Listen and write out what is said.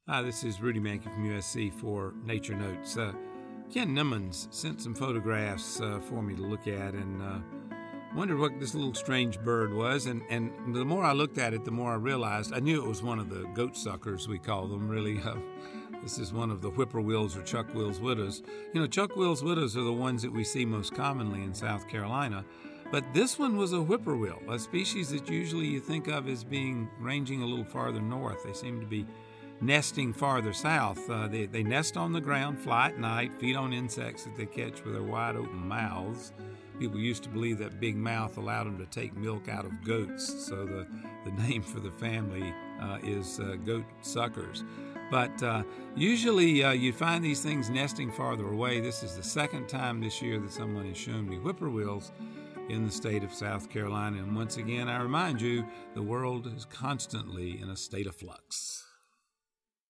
Hi, this is Rudy Mankey from USC for Nature Notes. Ken Nimmons sent some photographs for me to look at and wondered what this little strange bird was. And the more I looked at it, the more I realized I knew it was one of the goat suckers, we call them, really. This is one of the whippoorwills or chuck-will's widows. You know, chuck-will's widows are the ones that we see most commonly in South Carolina. But this one was a whippoorwill, a species that usually you think of as being ranging a little farther north. They seem to be nesting farther south. They nest on the ground, fly at night, feed on insects that they catch with their wide open mouths. People used to believe that big mouth allowed them to take milk out of goats, so the name for the family is goat suckers. But usually you find these things nesting farther away. This is the second time this year that someone has shown me whippoorwills in the state of South Carolina. And once again, I remind you, the world is constantly in a state of flux.